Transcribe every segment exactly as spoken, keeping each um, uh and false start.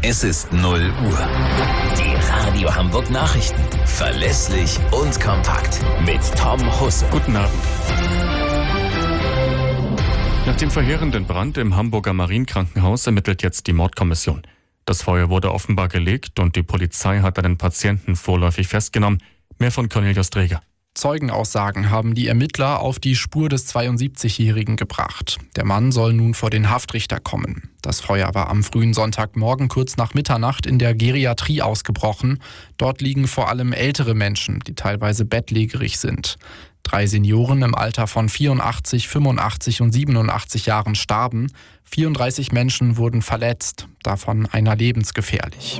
Es ist null Uhr. Die Radio Hamburg Nachrichten. Verlässlich und kompakt. Mit Tom Husse. Guten Abend. Nach dem verheerenden Brand im Hamburger Marienkrankenhaus ermittelt jetzt die Mordkommission. Das Feuer wurde offenbar gelegt und die Polizei hat einen Patienten vorläufig festgenommen. Mehr von Cornelius Dreger. Zeugenaussagen haben die Ermittler auf die Spur des zweiundsiebzigjährigen gebracht. Der Mann soll nun vor den Haftrichter kommen. Das Feuer war am frühen Sonntagmorgen kurz nach Mitternacht in der Geriatrie ausgebrochen. Dort liegen vor allem ältere Menschen, die teilweise bettlägerig sind. Drei Senioren im Alter von vierundachtzig, fünfundachtzig und siebenundachtzig Jahren starben. vierunddreißig Menschen wurden verletzt, davon einer lebensgefährlich.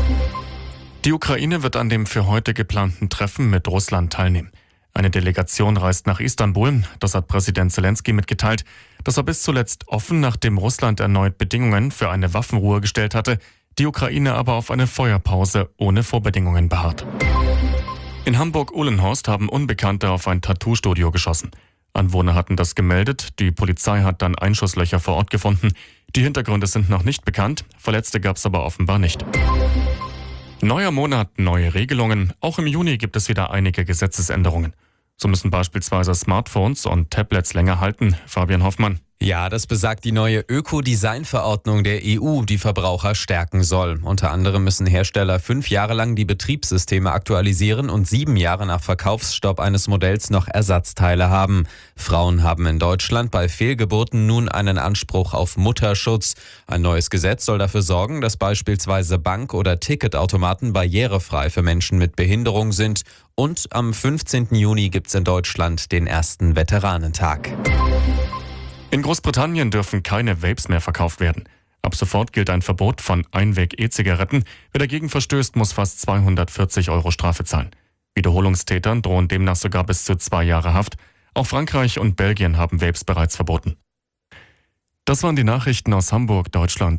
Die Ukraine wird an dem für heute geplanten Treffen mit Russland teilnehmen. Eine Delegation reist nach Istanbul, das hat Präsident Zelensky mitgeteilt. Das war bis zuletzt offen, nachdem Russland erneut Bedingungen für eine Waffenruhe gestellt hatte, die Ukraine aber auf eine Feuerpause ohne Vorbedingungen beharrt. In Hamburg-Uhlenhorst haben Unbekannte auf ein Tattoo-Studio geschossen. Anwohner hatten das gemeldet, die Polizei hat dann Einschusslöcher vor Ort gefunden. Die Hintergründe sind noch nicht bekannt, Verletzte gab es aber offenbar nicht. Neuer Monat, neue Regelungen. Auch im Juni gibt es wieder einige Gesetzesänderungen. So müssen beispielsweise Smartphones und Tablets länger halten. Fabian Hoffmann. Ja, das besagt die neue Ökodesign-Verordnung der E U, die Verbraucher stärken soll. Unter anderem müssen Hersteller fünf Jahre lang die Betriebssysteme aktualisieren und sieben Jahre nach Verkaufsstopp eines Modells noch Ersatzteile haben. Frauen haben in Deutschland bei Fehlgeburten nun einen Anspruch auf Mutterschutz. Ein neues Gesetz soll dafür sorgen, dass beispielsweise Bank- oder Ticketautomaten barrierefrei für Menschen mit Behinderung sind. Und am fünfzehnten Juni gibt's in Deutschland den ersten Veteranentag. In Großbritannien dürfen keine Vapes mehr verkauft werden. Ab sofort gilt ein Verbot von Einweg-E-Zigaretten. Wer dagegen verstößt, muss fast zweihundertvierzig Euro Strafe zahlen. Wiederholungstätern drohen demnach sogar bis zu zwei Jahre Haft. Auch Frankreich und Belgien haben Vapes bereits verboten. Das waren die Nachrichten aus Hamburg, Deutschland.